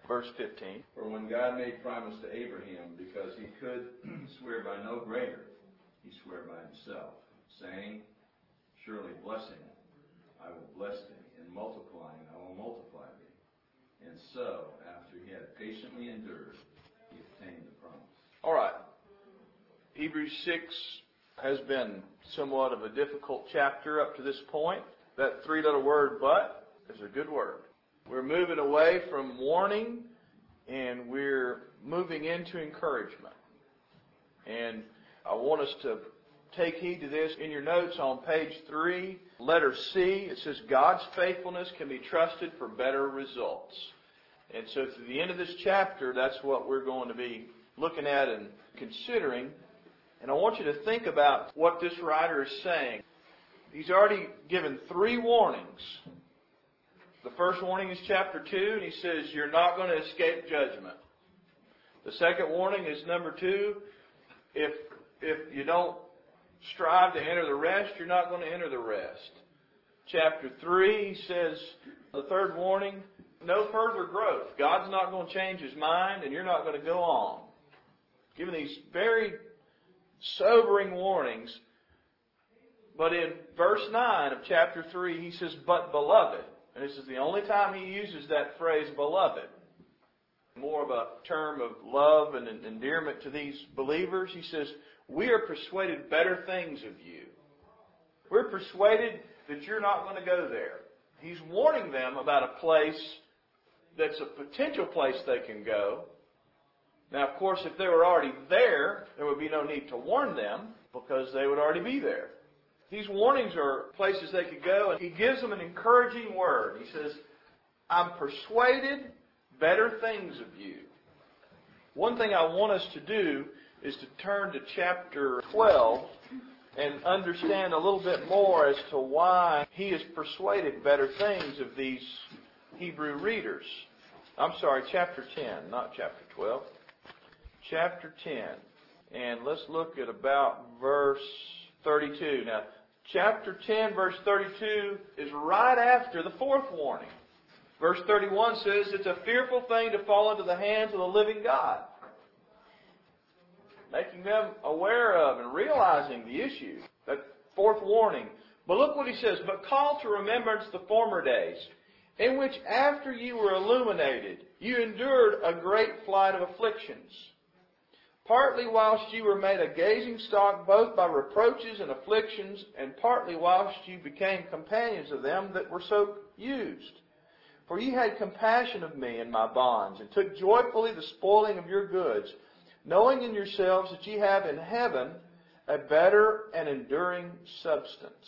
verse 15. For when God made promise to Abraham, because he could swear by no greater, he sware by himself, saying, Surely blessing I will bless thee, and multiplying I will multiply thee. And so, after he had patiently endured, he obtained the promise. All right. Hebrews 6 has been somewhat of a difficult chapter up to this point. That three-letter word, but, is a good word. We're moving away from warning, and we're moving into encouragement. And I want us to take heed to this. In your notes on page 3, letter C, it says, God's faithfulness can be trusted for better results. And so to the end of this chapter, that's what we're going to be looking at and considering. And I want you to think about what this writer is saying. He's already given 3 warnings. The first warning is chapter 2, and he says, you're not going to escape judgment. The second warning is number 2, if you don't strive to enter the rest, you're not going to enter the rest. Chapter 3, he says, the third warning, no further growth. God's not going to change His mind, and you're not going to go on. Given these very sobering warnings. But in verse 9 of chapter 3, he says, but beloved. And this is the only time he uses that phrase, beloved. More of a term of love and endearment to these believers. He says, we are persuaded better things of you. We're persuaded that you're not going to go there. He's warning them about a place that's a potential place they can go. Now, of course, if they were already there, there would be no need to warn them because they would already be there. These warnings are places they could go, and he gives them an encouraging word. He says, I'm persuaded better things of you. One thing I want us to do is to turn to chapter 12 and understand a little bit more as to why he has persuaded better things of these Hebrew readers. I'm sorry, chapter 10, not chapter 12. Chapter 10. And let's look at about verse 32. Now, chapter 10, verse 32 is right after the fourth warning. Verse 31 says, it's a fearful thing to fall into the hands of the living God. Making them aware of and realizing the issue. That fourth warning. But look what he says, but call to remembrance the former days, in which after you were illuminated, you endured a great flight of afflictions. Partly whilst you were made a gazing stock both by reproaches and afflictions, and partly whilst you became companions of them that were so used. For ye had compassion of me in my bonds, and took joyfully the spoiling of your goods, knowing in yourselves that ye have in heaven a better and enduring substance.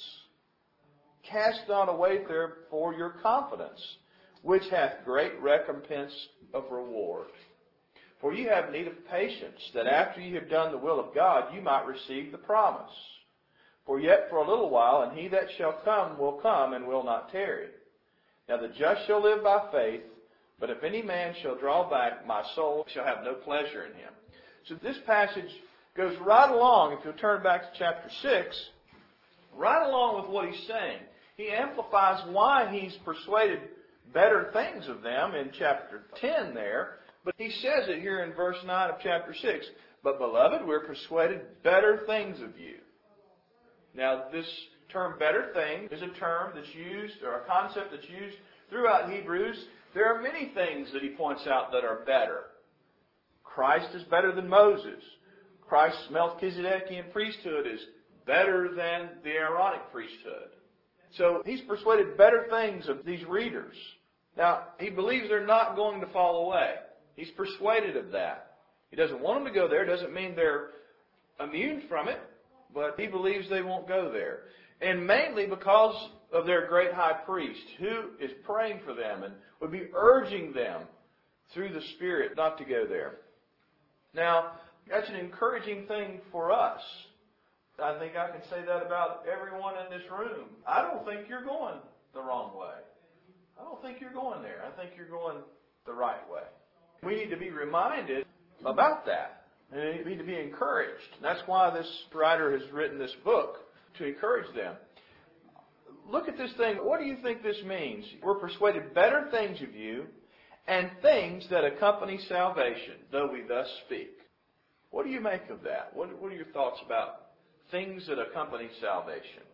Cast not away therefore your confidence, which hath great recompense of reward. For you have need of patience, that after you have done the will of God, you might receive the promise. For yet for a little while, and he that shall come will come, and will not tarry. Now the just shall live by faith, but if any man shall draw back, my soul shall have no pleasure in him. So this passage goes right along, if you'll turn back to chapter 6, right along with what he's saying. He amplifies why he's persuaded better things of them in chapter 10 there. But he says it here in verse 9 of chapter 6. But beloved, we're persuaded better things of you. Now this term better thing is a term that's used, or a concept that's used throughout Hebrews. There are many things that he points out that are better. Christ is better than Moses. Christ's Melchizedekian priesthood is better than the Aaronic priesthood. So he's persuaded better things of these readers. Now, he believes they're not going to fall away. He's persuaded of that. He doesn't want them to go there. It doesn't mean they're immune from it, but he believes they won't go there. And mainly because of their great high priest, who is praying for them and would be urging them through the Spirit not to go there. Now, that's an encouraging thing for us. I think I can say that about everyone in this room. I don't think you're going the wrong way. I don't think you're going there. I think you're going the right way. We need to be reminded about that. And we need to be encouraged. And that's why this writer has written this book, to encourage them. Look at this thing. What do you think this means? We're persuaded better things of you, and things that accompany salvation, though we thus speak. What do you make of that? What are your thoughts about things that accompany salvation?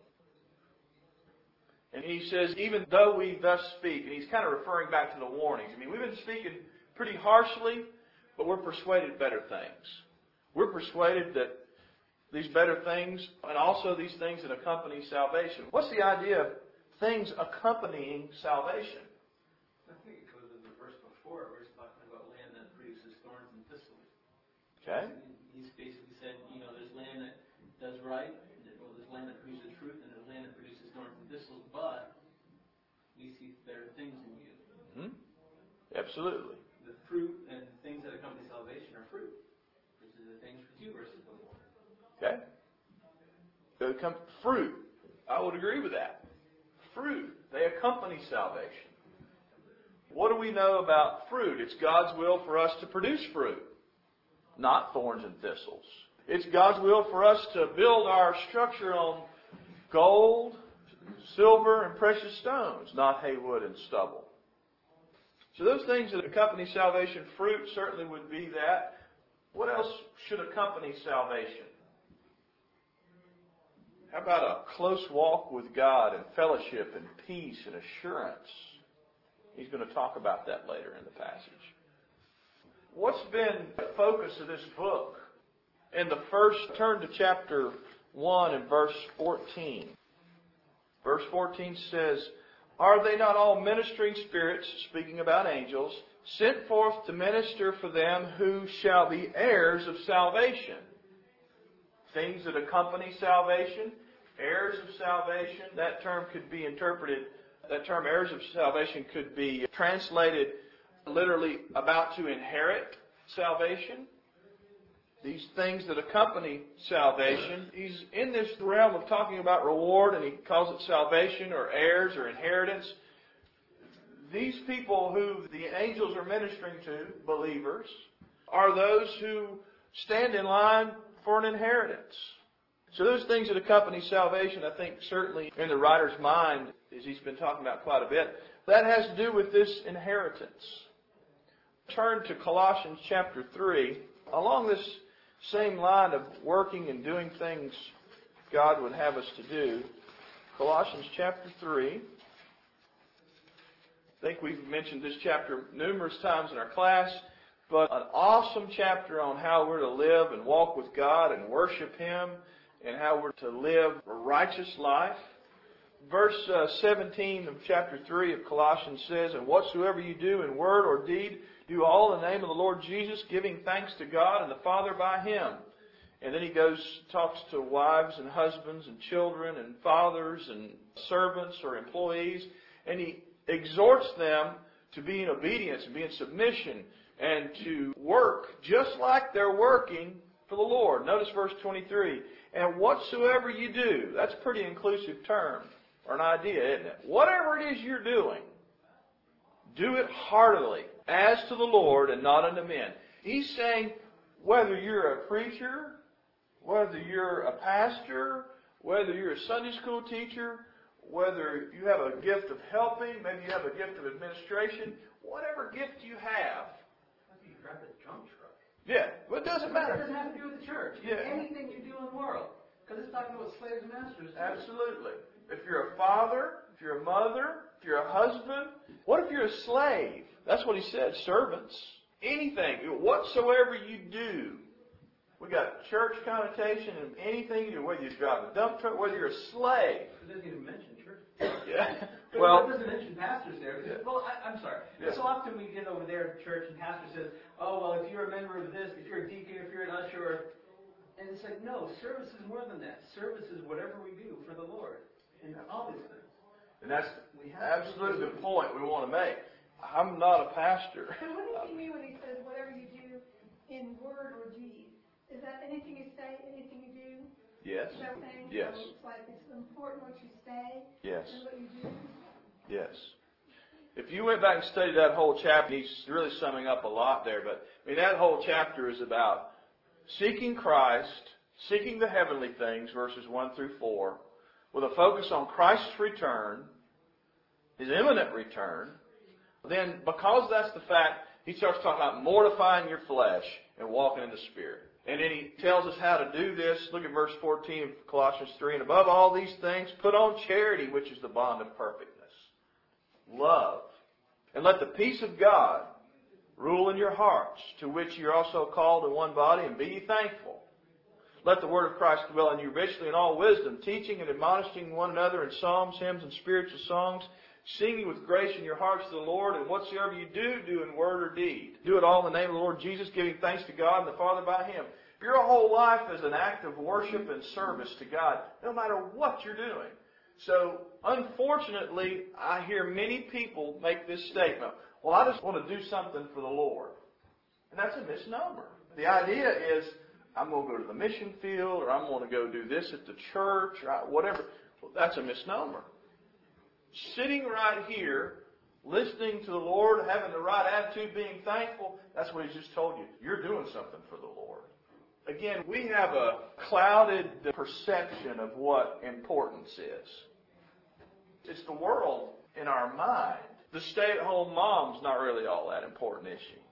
And he says, even though we thus speak, and he's kind of referring back to the warnings. I mean, we've been speaking pretty harshly, but we're persuaded better things. We're persuaded that these better things, and also these things that accompany salvation. What's the idea of things accompanying salvation? I think it goes in the verse before, where he's talking about land that produces thorns and thistles. Okay. He's basically said, there's land that does right, there's land that produces truth, and there's land that produces thorns and thistles, but we see better things in you. Mm-hmm. Absolutely. The fruit and things that accompany salvation are fruit. This is the things for 2 verses before. Okay. Fruit. I would agree with that. Fruit. They accompany salvation. What do we know about fruit? It's God's will for us to produce fruit, not thorns and thistles. It's God's will for us to build our structure on gold, silver, and precious stones, not hay, wood, and stubble. So those things that accompany salvation, fruit certainly would be that. What else should accompany salvation? How about a close walk with God and fellowship and peace and assurance? He's going to talk about that later in the passage. What's been the focus of this book? In the first, turn to chapter 1 and verse 14. Verse 14 says, "Are they not all ministering spirits," speaking about angels, "sent forth to minister for them who shall be heirs of salvation?" Things that accompany salvation, heirs of salvation, that term could be interpreted, that term heirs of salvation could be translated literally about to inherit salvation. These things that accompany salvation, he's in this realm of talking about reward, and he calls it salvation or heirs or inheritance. These people who the angels are ministering to, believers, are those who stand in line for an inheritance. So those things that accompany salvation, I think certainly in the writer's mind, as he's been talking about quite a bit, that has to do with this inheritance. Turn to Colossians chapter 3. Along this same line of working and doing things God would have us to do, Colossians chapter 3. I think we've mentioned this chapter numerous times in our class, but an awesome chapter on how we're to live and walk with God and worship Him, and how we're to live a righteous life. Verse 17 of chapter 3 of Colossians says, "And whatsoever you do in word or deed, do all in the name of the Lord Jesus, giving thanks to God and the Father by Him." And then he talks to wives and husbands and children and fathers and servants or employees, and he exhorts them to be in obedience and be in submission and to work just like they're working for the Lord. Notice verse 23. "And whatsoever you do," that's a pretty inclusive term or an idea, isn't it? Whatever it is you're doing, do it heartily, as to the Lord and not unto men. He's saying whether you're a preacher, whether you're a pastor, whether you're a Sunday school teacher, whether you have a gift of helping, maybe you have a gift of administration, whatever gift you have. You drive a dump truck. Yeah, but it doesn't matter. It doesn't have to do with the church. Yeah. Anything you do in the world. Because it's talking about slaves and masters. Absolutely. If you're a father, if you're a mother, if you're a husband, what if you're a slave? That's what he said, servants. Anything, whatsoever you do. We got church connotation in anything you do, whether you drive a dump truck, whether you're a slave. It doesn't even mention church. Yeah. Well, it doesn't mention pastors there. Yeah. Well, I'm sorry. Yeah. So often we get over there at church and pastor says, "Oh, well, if you're a member of this, if you're a deacon, if you're an usher," and it's like, no, service is more than that. Service is whatever we do for the Lord and all these things. And that's absolutely the point we want to make. I'm not a pastor. And what does he mean when he says whatever you do in word or deed? Is that anything you say, anything you do? Yes. Is that what you're saying? Yes. So it's like it's important what you say Yes. and what you do. Yes. If you went back and studied that whole chapter, he's really summing up a lot there, but I mean that whole chapter is about seeking Christ, seeking the heavenly things, verses 1 through 4, with a focus on Christ's return, His imminent return, Then, because that's the fact, he starts talking about mortifying your flesh and walking in the Spirit. And then he tells us how to do this. Look at verse 14 of Colossians 3. And above all these things, put on charity, which is the bond of perfectness. Love. And let the peace of God rule in your hearts, to which you are also called in one body, and be ye thankful. Let the word of Christ dwell in you richly in all wisdom, teaching and admonishing one another in psalms, hymns, and spiritual songs, singing with grace in your hearts to the Lord, and whatsoever you do, do in word or deed. Do it all in the name of the Lord Jesus, giving thanks to God and the Father by Him. If your whole life is an act of worship and service to God, no matter what you're doing. So, unfortunately, I hear many people make this statement, well, I just want to do something for the Lord. And that's a misnomer. The idea is, I'm going to go to the mission field, or I'm going to go do this at the church, or whatever. Well, that's a misnomer. Sitting right here, listening to the Lord, having the right attitude, being thankful, that's what He's just told you. You're doing something for the Lord. Again, we have a clouded perception of what importance is. It's the world in our mind. The stay-at-home mom's not really all that important, is she?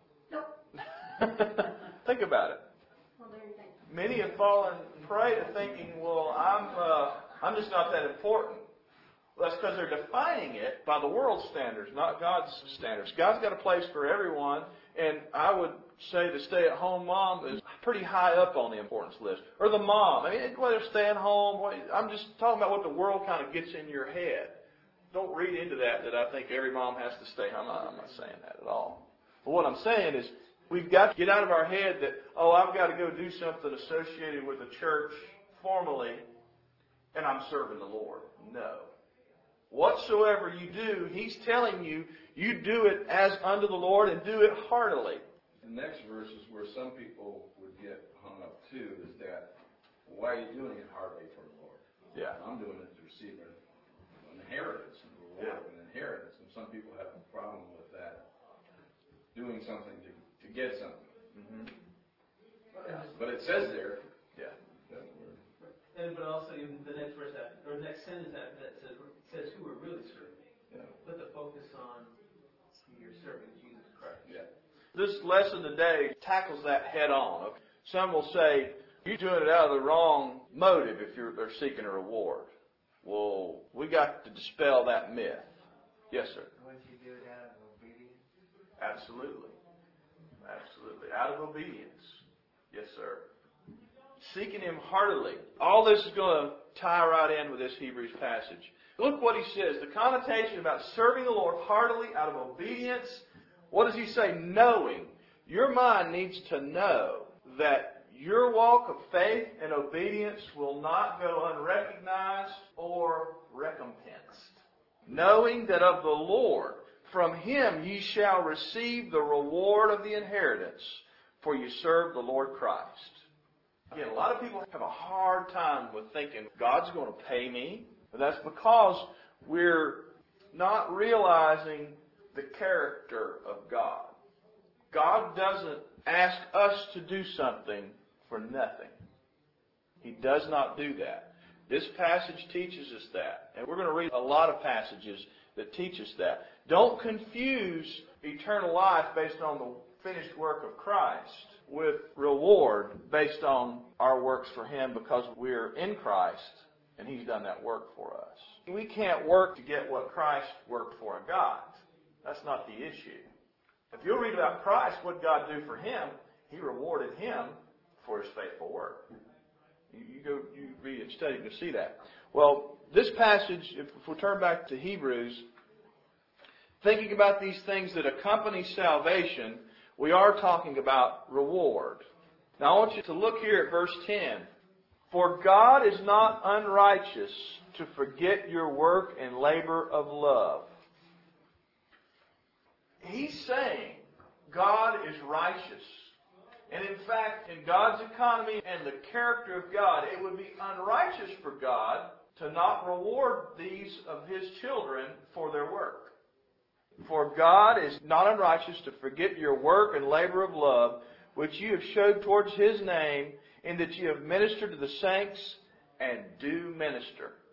Nope. Think about it. Well, there you go. Many have fallen prey to thinking, well, I'm just not that important. Well, that's because they're defining it by the world's standards, not God's standards. God's got a place for everyone, and I would say the stay-at-home mom is pretty high up on the importance list. Or the mom. I mean, whether staying home, I'm just talking about what the world kind of gets in your head. Don't read into that I think every mom has to stay home. I'm not saying that at all. But what I'm saying is we've got to get out of our head that, I've got to go do something associated with the church formally, and I'm serving the Lord. No. Whatsoever you do, He's telling you, you do it as unto the Lord and do it heartily. The next verse is where some people would get hung up too, is that, why are you doing it heartily for the Lord? Yeah. I'm doing it to receive an inheritance, an inheritance. And some people have a problem with that, doing something to get something. Mm-hmm. But it says there. Yeah. But also in the next verse or the next sentence after that says who we're really serving. Yeah. Put the focus on you're serving Jesus Christ. Yeah. This lesson today tackles that head on. Some will say, you're doing it out of the wrong motive if you're seeking a reward. Well, we got to dispel that myth. Yes, sir. Wouldn't you do it out of obedience? Absolutely. Absolutely. Out of obedience. Yes, sir. Seeking Him heartily. All this is going to tie right in with this Hebrews passage. Look what he says. The connotation about serving the Lord heartily out of obedience. What does he say? Knowing. Your mind needs to know that your walk of faith and obedience will not go unrecognized or recompensed. Knowing that of the Lord, from Him ye shall receive the reward of the inheritance, for you serve the Lord Christ. Again, a lot of people have a hard time with thinking, God's going to pay me. And that's because we're not realizing the character of God. God doesn't ask us to do something for nothing. He does not do that. This passage teaches us that. And we're going to read a lot of passages that teach us that. Don't confuse eternal life based on the finished work of Christ with reward based on our works for Him because we're in Christ and He's done that work for us. We can't work to get what Christ worked for in God. That's not the issue. If you'll read about Christ, what God did for Him, He rewarded Him for His faithful work. You read and study to see that. Well, this passage, if we turn back to Hebrews, thinking about these things that accompany salvation, we are talking about reward. Now I want you to look here at verse 10. For God is not unrighteous to forget your work and labor of love. He's saying God is righteous. And in fact, in God's economy and the character of God, it would be unrighteous for God to not reward these of His children for their work. For God is not unrighteous to forget your work and labor of love, which you have showed towards His name, in that you have ministered to the saints and do minister.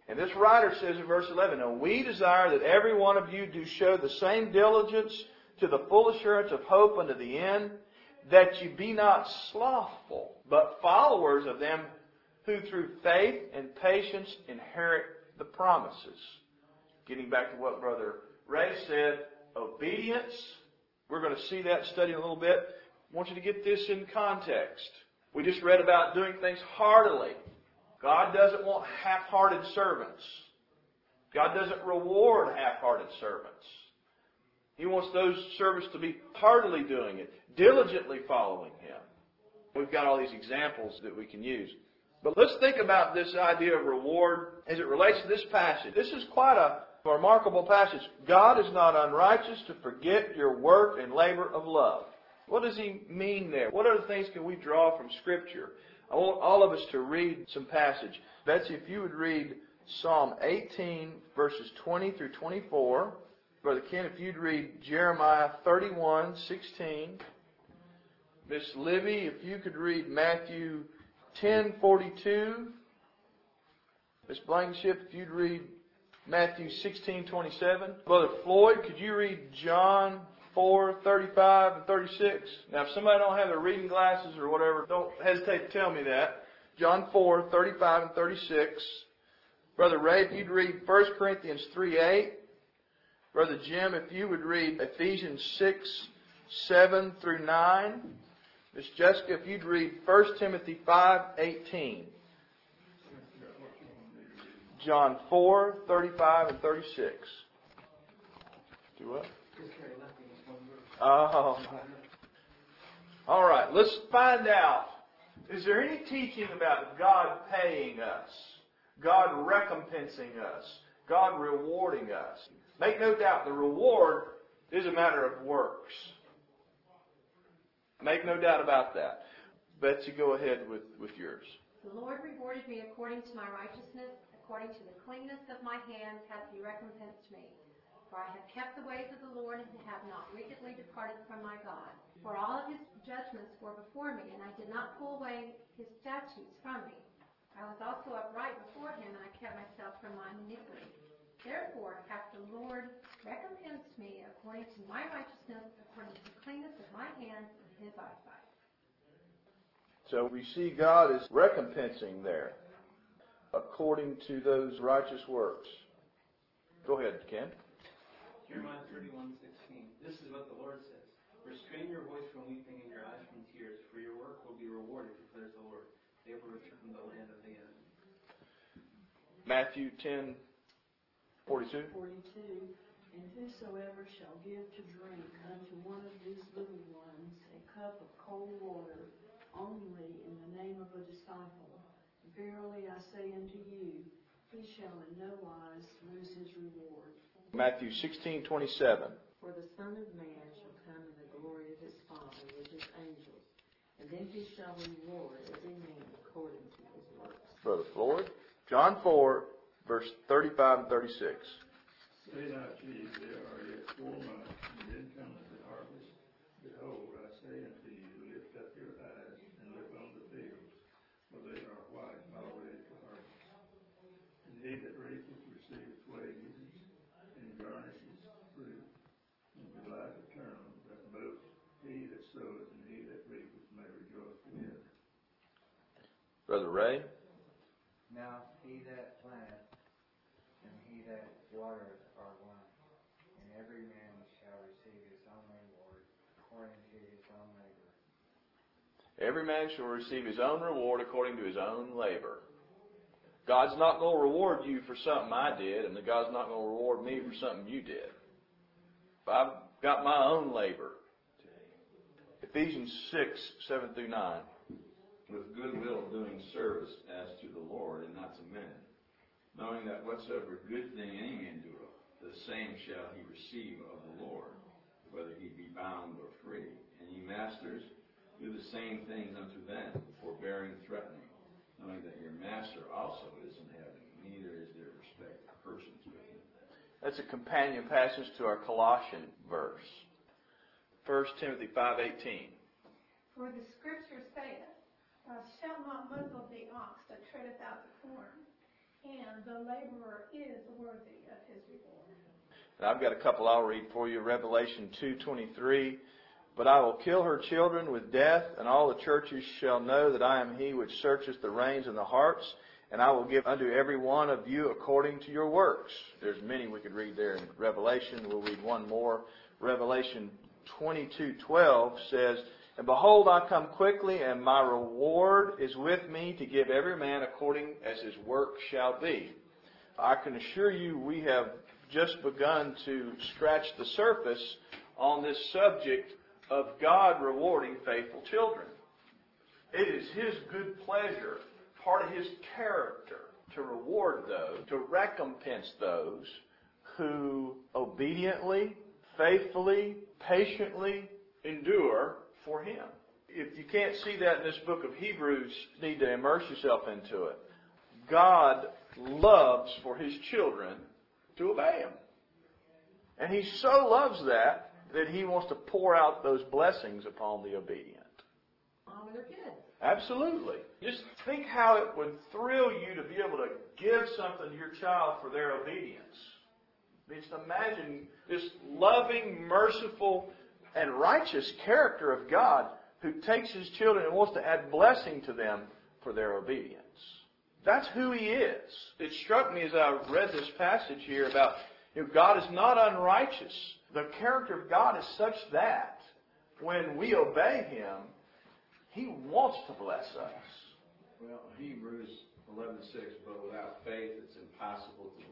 And this writer says in verse 11, "And we desire that every one of you do show the same diligence to the full assurance of hope unto the end, that you be not slothful, but followers of them who through faith and patience inherit the promises." Getting back to what Brother Ray said, obedience. We're going to see that study in a little bit. I want you to get this in context. We just read about doing things heartily. God doesn't want half-hearted servants. God doesn't reward half-hearted servants. He wants those servants to be heartily doing it, diligently following Him. We've got all these examples that we can use. But let's think about this idea of reward as it relates to this passage. This is quite a remarkable passage. God is not unrighteous to forget your work and labor of love. What does He mean there? What other things can we draw from Scripture? I want all of us to read some passage. Betsy, if you would read Psalm 18, verses 20 through 24. Brother Ken, if you'd read Jeremiah 31:16. Miss Livy, if you could read Matthew 10:42. Miss Blankenship, if you'd read Matthew 16:27. Brother Floyd, could you read John 4:35 and 36? Now, if somebody don't have their reading glasses or whatever, don't hesitate to tell me that. John 4:35 and 36. Brother Ray, if you'd read 1 Corinthians 3:8. Brother Jim, if you would read Ephesians 6:7 through 9. Miss Jessica, if you'd read 1 Timothy 5:18. John 4:35 and 36. Do what? Oh. All right, let's find out. Is there any teaching about God paying us? God recompensing us? God rewarding us? Make no doubt, the reward is a matter of works. Make no doubt about that. Betsy, go ahead with yours. The Lord rewarded me according to my righteousness, according to the cleanness of my hands hath He recompensed me. For I have kept the ways of the Lord, and have not wickedly departed from my God. For all of His judgments were before me, and I did not pull away His statutes from me. I was also upright before Him, and I kept myself from mine iniquity. Therefore hath the Lord recompensed me according to my righteousness, according to the cleanness of my hands in His eyesight. So we see God is recompensing there, according to those righteous works. Go ahead, Ken. Jeremiah 31:16. This is what the Lord says. Restrain your voice from weeping and your eyes from tears, for your work will be rewarded, declares the Lord. They will return from the land of the enemy. Matthew 10:42. 42. And whosoever shall give to drink unto one of these little ones a cup of cold water only in the name of a disciple, verily I say unto you, he shall in no wise lose his reward. Matthew 16:27. For the Son of Man shall come in the glory of his Father with his angels, and then he shall reward every man according to his works. Brother Floyd. John 4, verse 35 and 36. Say not ye, there are yet 4 months, and then cometh the harvest. Behold, I say unto you, lift up your eyes and look on the fields, for they are white already for harvest. And he that reapeth receiveth wages, and garnishes fruit, and the life eternal, that both he that soweth and he that reapeth may rejoice together. Brother Ray. Now he that planteth and he that watereth are one, and every man shall receive his own reward according to his own labor. Every man shall receive his own reward according to his own labor. God's not going to reward you for something I did, and God's not going to reward me for something you did. But I've got my own labor. Ephesians 6:7 through 9. With goodwill doing service as to the Lord and not to men, knowing that whatsoever good thing any man doeth, the same shall he receive of the Lord, whether he be bound or free. And ye masters, do the same things unto them, forbearing, threatening, knowing that your master also is in heaven, neither is there respect of persons with him. That's a companion passage to our Colossian verse. 1 Timothy 5:18. For the Scripture saith, Thou shalt not muzzle the ox that treadeth out the corn, and the laborer is worthy of his reward. And I've got a couple I'll read for you. Revelation 2:23. But I will kill her children with death, and all the churches shall know that I am he which searcheth the reins and the hearts, and I will give unto every one of you according to your works. There's many we could read there in Revelation. We'll read one more. Revelation 22:12 says, And behold, I come quickly, and my reward is with me to give every man according as his work shall be. I can assure you we have just begun to scratch the surface on this subject of God rewarding faithful children. It is His good pleasure, part of His character, to reward those, to recompense those who obediently, faithfully, patiently endure for Him. If you can't see that in this book of Hebrews, you need to immerse yourself into it. God loves for His children to obey Him. And He so loves that He wants to pour out those blessings upon the obedient. Mom and their kids. Absolutely. Just think how it would thrill you to be able to give something to your child for their obedience. Just imagine this loving, merciful, and righteous character of God who takes His children and wants to add blessing to them for their obedience. That's who He is. It struck me as I read this passage here about God is not unrighteous. The character of God is such that when we obey Him, He wants to bless us. Well, Hebrews 11:6, but without faith it's impossible to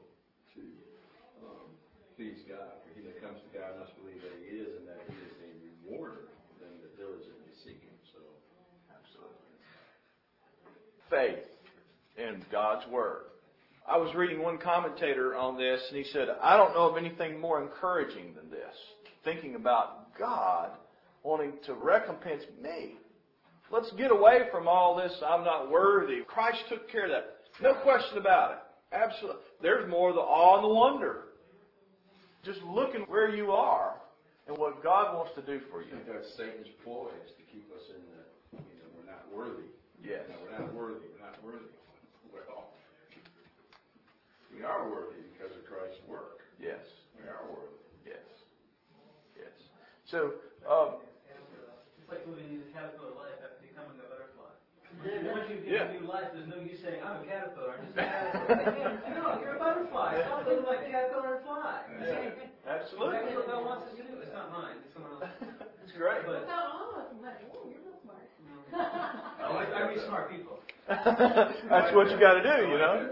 please God. For he that comes to God must believe that He is, and that He is a rewarder of them that diligently seek Him. So, absolutely. Faith in God's Word. I was reading one commentator on this, and he said, I don't know of anything more encouraging than this. Thinking about God wanting to recompense me. Let's get away from all this, I'm not worthy. Christ took care of that. No question about it. Absolutely. There's more of the awe and the wonder. Just looking where you are and what God wants to do for you. I think that's Satan's ploy is to keep us in the, we're not worthy. Yes. No, we're not worthy. We're not worthy. Well, we are worthy because of Christ's work. Yes. We are worthy. Yes. Yes. So, it's like moving into caterpillar life after becoming a butterfly. Once you get a new life, there's no use saying, I'm a caterpillar. I'm just a caterpillar. No, you're a butterfly. Stop living like a caterpillar and fly. absolutely. That's what God wants us to do. It's not mine. It's someone else's. It's great. But, I'm like, oh, you're real smart. I read smart people. That's what you got to do,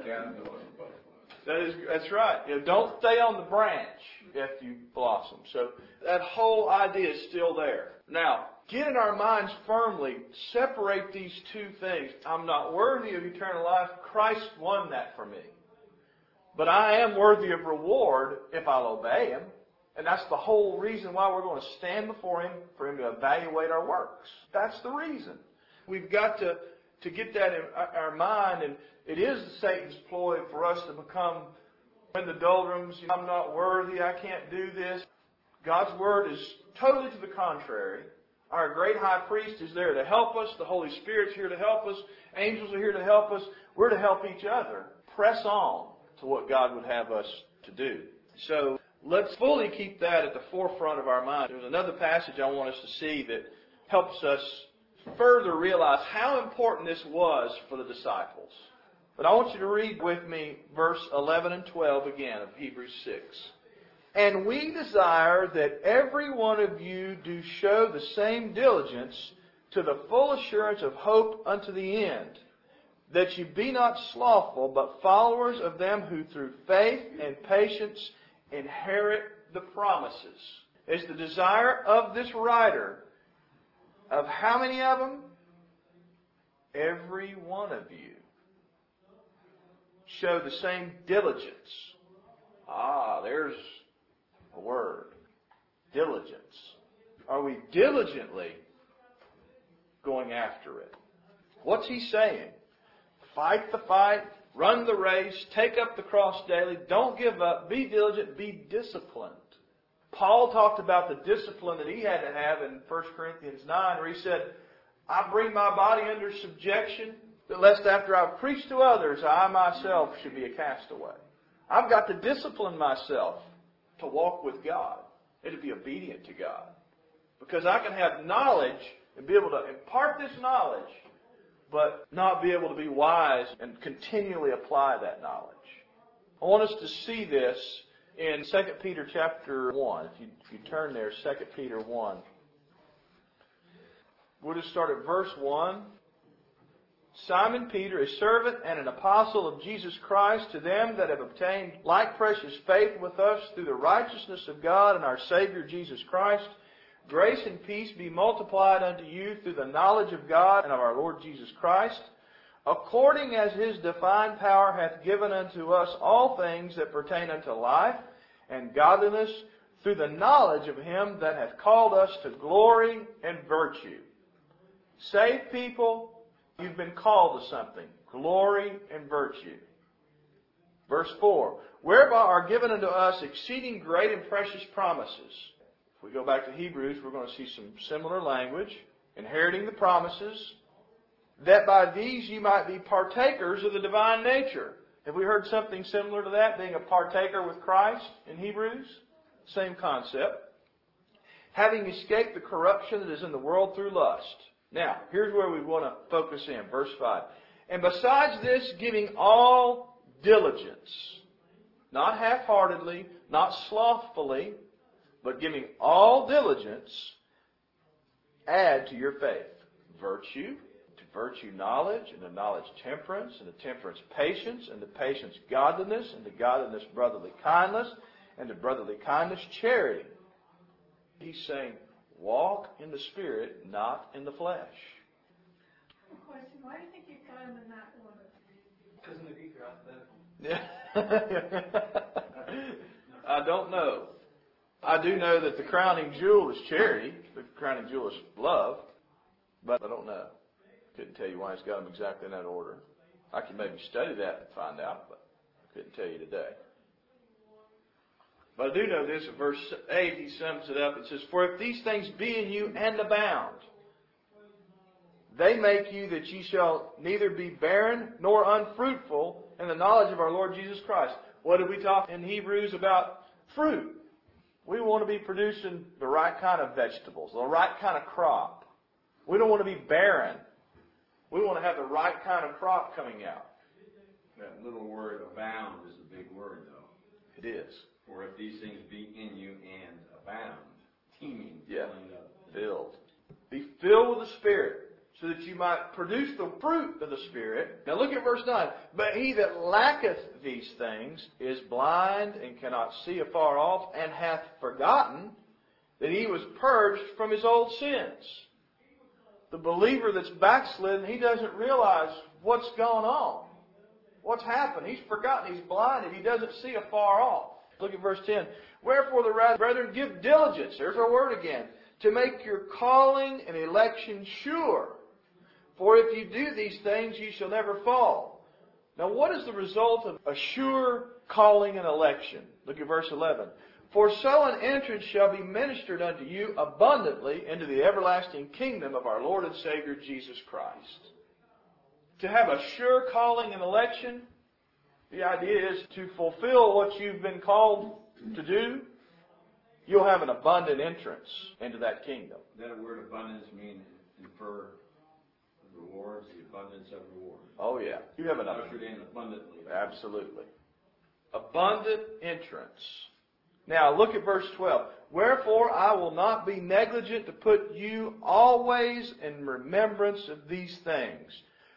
That's right. Don't stay on the branch if you blossom. So that whole idea is still there. Now, get in our minds firmly, separate these two things. I'm not worthy of eternal life. Christ won that for me. But I am worthy of reward if I'll obey Him. And that's the whole reason why we're going to stand before Him, for Him to evaluate our works. That's the reason. We've got to get that in our mind, and it is Satan's ploy for us to become in the doldrums. I'm not worthy, I can't do this. God's Word is totally to the contrary. Our great high priest is there to help us. The Holy Spirit's here to help us. Angels are here to help us. We're to help each other press on to what God would have us to do. So let's fully keep that at the forefront of our mind. There's another passage I want us to see that helps us further realize how important this was for the disciples. But I want you to read with me verse 11 and 12 again of Hebrews 6. And we desire that every one of you do show the same diligence to the full assurance of hope unto the end, that you be not slothful, but followers of them who through faith and patience inherit the promises. It's the desire of this writer of how many of them? Every one of you. Show the same diligence. There's a word. Diligence. Are we diligently going after it? What's he saying? Fight the fight, run the race, take up the cross daily, don't give up, be diligent, be disciplined. Paul talked about the discipline that he had to have in 1 Corinthians 9, where he said, I bring my body under subjection lest after I've preached to others, I myself should be a castaway. I've got to discipline myself to walk with God and to be obedient to God. Because I can have knowledge and be able to impart this knowledge, but not be able to be wise and continually apply that knowledge. I want us to see this in 2 Peter chapter 1. If you turn there, 2 Peter 1. We'll just start at verse 1. Simon Peter, a servant and an apostle of Jesus Christ, to them that have obtained like precious faith with us through the righteousness of God and our Savior Jesus Christ, grace and peace be multiplied unto you through the knowledge of God and of our Lord Jesus Christ, according as His divine power hath given unto us all things that pertain unto life and godliness, through the knowledge of Him that hath called us to glory and virtue. Saved people, you've been called to something. Glory and virtue. Verse 4. Whereby are given unto us exceeding great and precious promises. If we go back to Hebrews, we're going to see some similar language. Inheriting the promises. That by these ye might be partakers of the divine nature. Have we heard something similar to that? Being a partaker with Christ in Hebrews? Same concept. Having escaped the corruption that is in the world through lust. Now, here's where we want to focus in. Verse 5. And besides this, giving all diligence. Not half-heartedly, not slothfully, but giving all diligence, add to your faith virtue, to virtue knowledge, and to knowledge temperance, and to temperance patience, and to patience godliness, and to godliness brotherly kindness, and to brotherly kindness charity. He's saying, walk in the Spirit, not in the flesh. Question, why do you think you got them in that order? Because in the Greek they're alphabetical. I don't know. I do know that the crowning jewel is charity. The crowning jewel is love. But I don't know. Couldn't tell you why he's got them exactly in that order. I could maybe study that and find out, but I couldn't tell you today. But I do know this, in verse 8, he sums it up and says, For if these things be in you and abound, they make you that ye shall neither be barren nor unfruitful in the knowledge of our Lord Jesus Christ. What did we talk in Hebrews about? Fruit. We want to be producing the right kind of vegetables, the right kind of crop. We don't want to be barren. We want to have the right kind of crop coming out. That little word abound is a big word, though. It is. For if these things be in you and abound, teeming, Yeah. filling up. Filled. Be filled with the Spirit, so that you might produce the fruit of the Spirit. Now look at verse 9. But he that lacketh these things is blind and cannot see afar off, and hath forgotten that he was purged from his old sins. The believer that's backslidden, he doesn't realize what's going on. What's happened? He's forgotten. He's blinded. He doesn't see afar off. Look at verse 10. Wherefore the rather, brethren, give diligence. There's our word again. To make your calling and election sure. For if you do these things, ye shall never fall. Now what is the result of a sure calling and election? Look at verse 11. For so an entrance shall be ministered unto you abundantly into the everlasting kingdom of our Lord and Savior Jesus Christ. To have a sure calling and election, the idea is to fulfill what you've been called to do. You'll have an abundant entrance into that kingdom. That word abundance infer rewards, the abundance of reward. Oh yeah. You have an ushered in abundantly. Absolutely. Abundant entrance. Now look at verse 12. Wherefore I will not be negligent to put you always in remembrance of these things,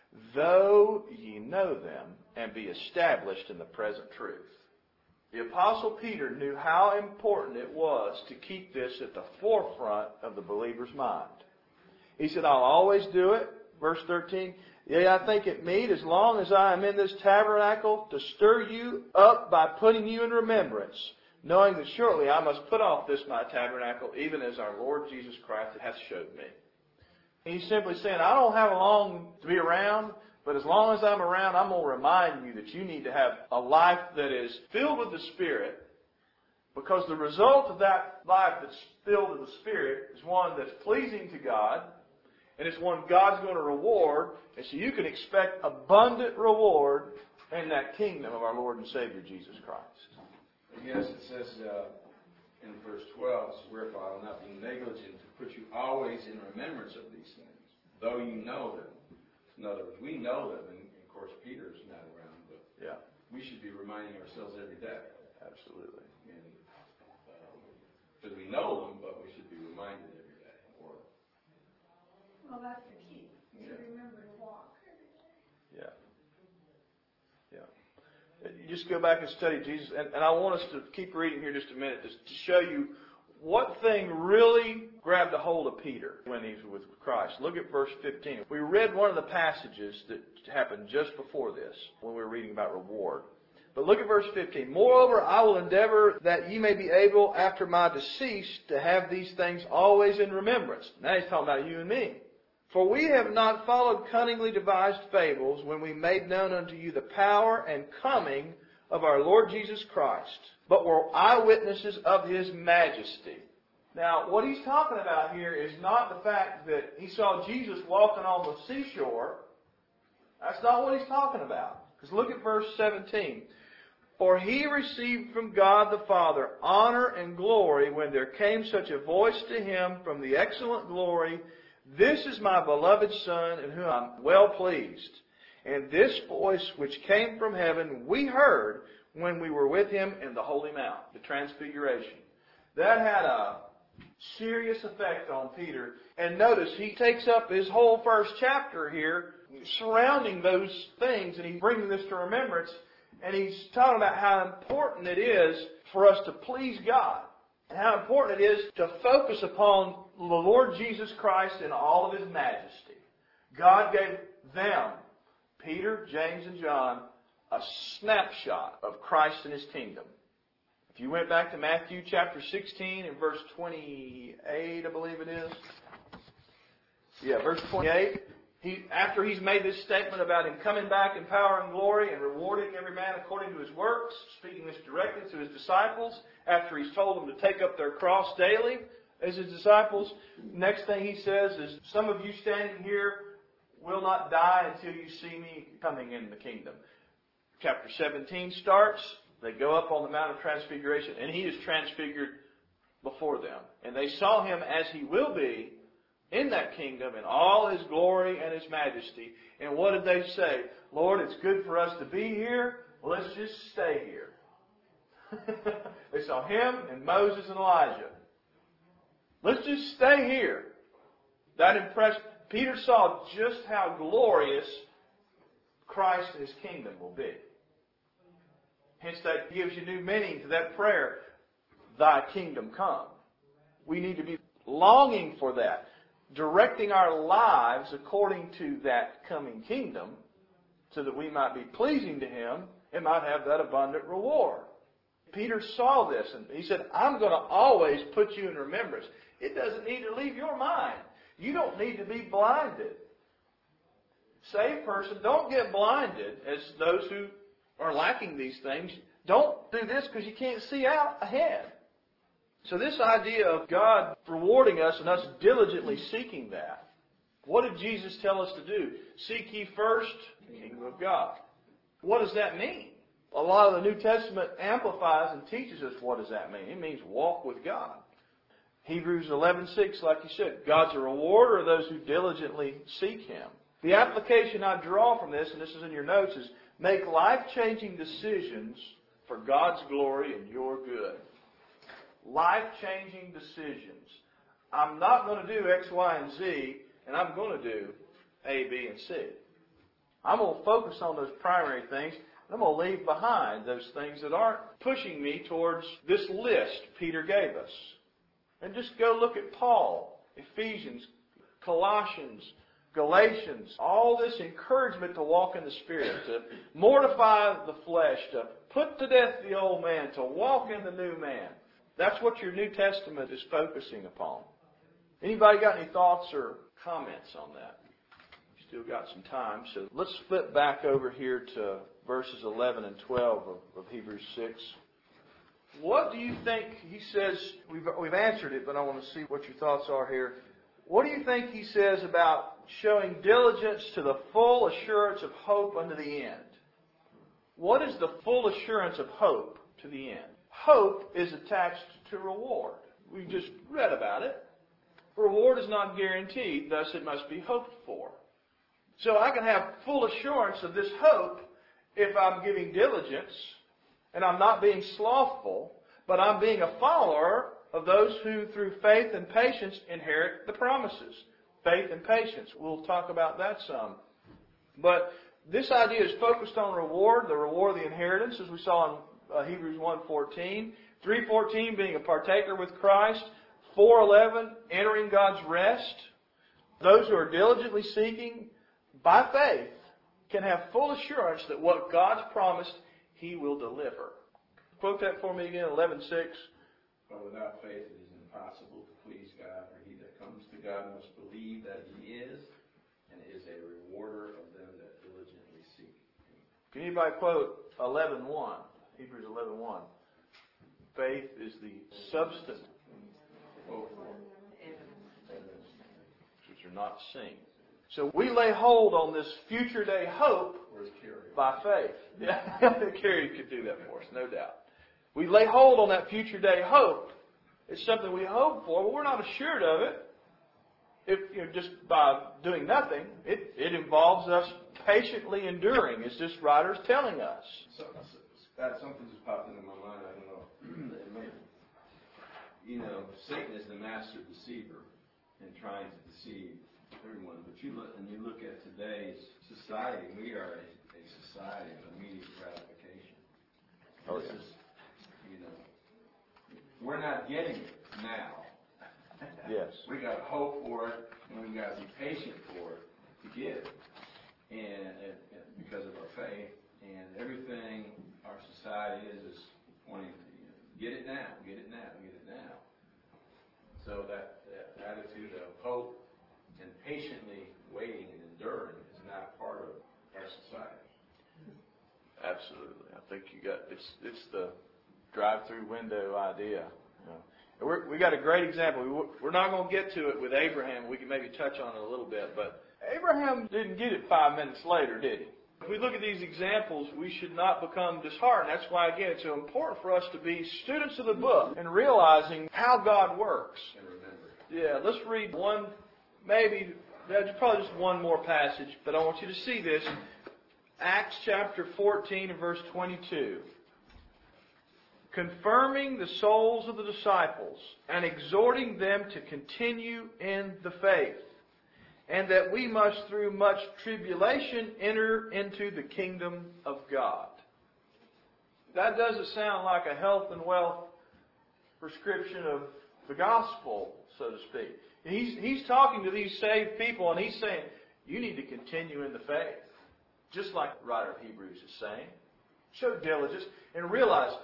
though ye know them, and be established in the present truth. The Apostle Peter knew how important it was to keep this at the forefront of the believer's mind. He said, I'll always do it. Verse 13, Yea, I think it meet, as long as I am in this tabernacle, to stir you up by putting you in remembrance, knowing that shortly I must put off this my tabernacle, even as our Lord Jesus Christ hath showed me. He's simply saying, I don't have long to be around, but as long as I'm around, I'm going to remind you that you need to have a life that is filled with the Spirit, because the result of that life that's filled with the Spirit is one that's pleasing to God, And it's one God's going to reward. And so you can expect abundant reward in that kingdom of our Lord and Savior, Jesus Christ. Yes, it says in verse 12, wherefore I will not be negligent to put you always in remembrance of these things, though you know them. In other words, we know them, and of course Peter's not around, but Yeah, we should be reminding ourselves every day. absolutely. And because we know them, but we should be reminded every day. Well, that's the key. You Yeah. remember to walk every day. Yeah. You just go back and study Jesus. And I want us to keep reading here just a minute just to show you what thing really grabbed a hold of Peter when he was with Christ. Look at verse 15. We read one of the passages that happened just before this when we were reading about reward. But look at verse 15. Moreover, I will endeavor that ye may be able after my decease to have these things always in remembrance. Now he's talking about you and me. For we have not followed cunningly devised fables when we made known unto you the power and coming of our Lord Jesus Christ, but were eyewitnesses of His majesty. Now, what he's talking about here is not the fact that he saw Jesus walking on the seashore. That's not what he's talking about. Because look at verse 17. For he received from God the Father honor and glory when there came such a voice to him from the excellent glory, This is my beloved Son, in whom I am well pleased. And this voice which came from heaven we heard when we were with him in the Holy Mount, the Transfiguration. That had a serious effect on Peter. And notice, he takes up his whole first chapter here surrounding those things, and he's bringing this to remembrance. And he's talking about how important it is for us to please God. And how important it is to focus upon the Lord Jesus Christ in all of His majesty. God gave them, Peter, James, and John, a snapshot of Christ and His kingdom. If you went back to Matthew chapter 16 and verse 28, I believe it is. Yeah, verse 28. After he's made this statement about him coming back in power and glory and rewarding every man according to his works, speaking this directly to his disciples, after he's told them to take up their cross daily as his disciples, next thing he says is, some of you standing here will not die until you see me coming in the kingdom. Chapter 17 starts. They go up on the Mount of Transfiguration, and he is transfigured before them. And they saw him as he will be in that kingdom in all His glory and His majesty. And what did they say? Lord, it's good for us to be here. Let's just stay here. They saw him and Moses and Elijah. Let's just stay here. That impressed. Peter saw just how glorious Christ and His kingdom will be. Hence that gives you new meaning to that prayer, Thy kingdom come. We need to be longing for that, directing our lives according to that coming kingdom so that we might be pleasing to Him and might have that abundant reward. Peter saw this and he said, I'm going to always put you in remembrance. It doesn't need to leave your mind. You don't need to be blinded. Saved person, don't get blinded as those who are lacking these things. Don't do this because you can't see out ahead. So this idea of God rewarding us and us diligently seeking that. What did Jesus tell us to do? Seek ye first the kingdom of God. What does that mean? A lot of the New Testament amplifies and teaches us what does that mean. It means walk with God. Hebrews 11:6, like you said, God's a rewarder of those who diligently seek Him. The application I draw from this, and this is in your notes, is make life-changing decisions for God's glory and your good. Life-changing decisions. I'm not going to do X, Y, and Z, and I'm going to do A, B, and C. I'm going to focus on those primary things. I'm going to leave behind those things that aren't pushing me towards this list Peter gave us. And just go look at Paul, Ephesians, Colossians, Galatians, all this encouragement to walk in the Spirit, to mortify the flesh, to put to death the old man, to walk in the new man. That's what your New Testament is focusing upon. Anybody got any thoughts or comments on that? Still got some time, so let's flip back over here to verses 11 and 12 of Hebrews 6. What do you think he says? We've answered it, but I want to see what your thoughts are here. What do you think he says about showing diligence to the full assurance of hope unto the end? What is the full assurance of hope to the end? Hope is attached to reward. We just read about it. Reward is not guaranteed, thus it must be hoped for. So I can have full assurance of this hope if I'm giving diligence and I'm not being slothful, but I'm being a follower of those who through faith and patience inherit the promises. Faith and patience. We'll talk about that some. But this idea is focused on reward, the reward of the inheritance, as we saw in Hebrews 1:14. 3:14, being a partaker with Christ. 4:11, entering God's rest. Those who are diligently seeking by faith can have full assurance that what God's promised, He will deliver. Quote that for me again, 11:6. But without faith it is impossible to please God, for he that comes to God must believe that He is, and is a rewarder of them that diligently seek Him. Can anybody quote 11:1? Hebrews 11:1. Faith is the substance which are not seen. So we lay hold on this future day hope by faith. Yeah, Carrie could do that for us, no doubt. We lay hold on that future day hope. It's something we hope for, but we're not assured of it. If just by doing nothing, it involves us patiently enduring, as this writer is telling us. Something just popped into my mind. I don't know. Satan is the master deceiver in trying to deceive everyone. But you look at today's society. We are a society of immediate gratification. Oh, this is, we're not getting it now. Yes. We got to hope for it, and we got to be patient for it to get it, and because of our faith and everything our society is pointing to. Get it now, get it now, get it now. So that attitude of hope and patiently waiting and enduring is not part of our society. Absolutely. I think it's the drive-through window idea. We got a great example. We're not going to get to it with Abraham. We can maybe touch on it a little bit, but Abraham didn't get it 5 minutes later, did he? If we look at these examples, we should not become disheartened. That's why, again, it's so important for us to be students of the book and realizing how God works. And remember. Yeah, let's read one, maybe, probably just one more passage, but I want you to see this. Acts chapter 14 and verse 22. Confirming the souls of the disciples and exhorting them to continue in the faith, and that we must through much tribulation enter into the kingdom of God. That doesn't sound like a health and wealth prescription of the gospel, so to speak. He's talking to these saved people, and he's saying, you need to continue in the faith. Just like the writer of Hebrews is saying. Show diligence and realize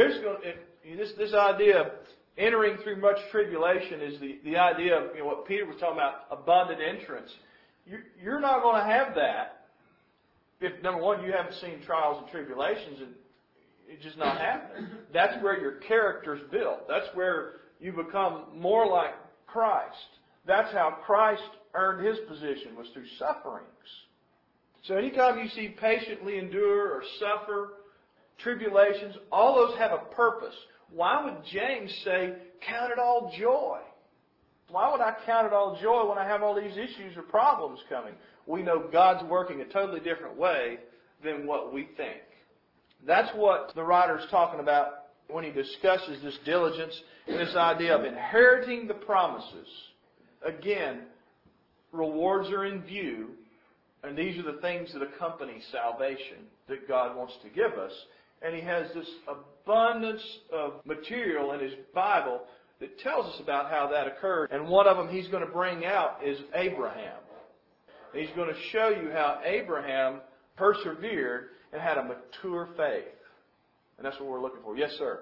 this idea of entering through much tribulation is the idea of what Peter was talking about, abundant entrance. You're not going to have that if, number one, you haven't seen trials and tribulations, and it's just not happening. That's where your character's built. That's where you become more like Christ. That's how Christ earned His position, was through sufferings. So anytime you see patiently endure or suffer tribulations, all those have a purpose. Why would James say, count it all joy? Why would I count it all joy when I have all these issues or problems coming? We know God's working a totally different way than what we think. That's what the writer is talking about when he discusses this diligence and this idea of inheriting the promises. Again, rewards are in view, and these are the things that accompany salvation that God wants to give us. And He has this abundance of material in His Bible that tells us about how that occurred. And one of them He's going to bring out is Abraham. And He's going to show you how Abraham persevered and had a mature faith. And that's what we're looking for. Yes, sir.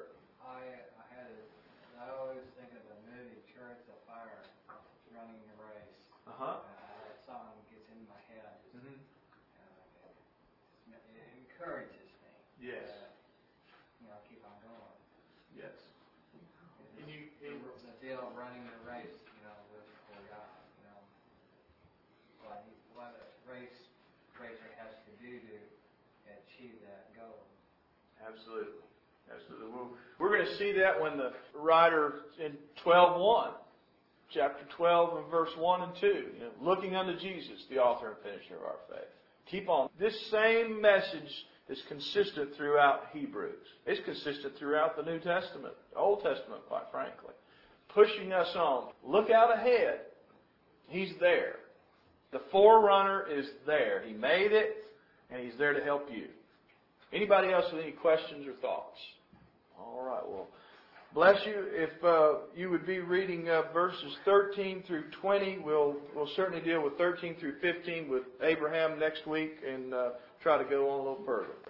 I always think of the movie Chariots of Fire, running the race. Uh-huh. That song gets in my head. Mm-hmm. It encourages me. Yes. Keep on going. Yes. The deal of running the race, for God. achieve that goal. Absolutely. Absolutely. We're going to see that when the writer in 12:1, chapter 12 and verse 1 and 2, looking unto Jesus, the author and finisher of our faith. Keep on. This same message is consistent throughout Hebrews. It's consistent throughout the New Testament, Old Testament, quite frankly. Pushing us on. Look out ahead. He's there. The forerunner is there. He made it, and He's there to help you. Anybody else with any questions or thoughts? All right, well, bless you. If you would be reading verses 13 through 20, we'll certainly deal with 13 through 15 with Abraham next week and try to go on a little further.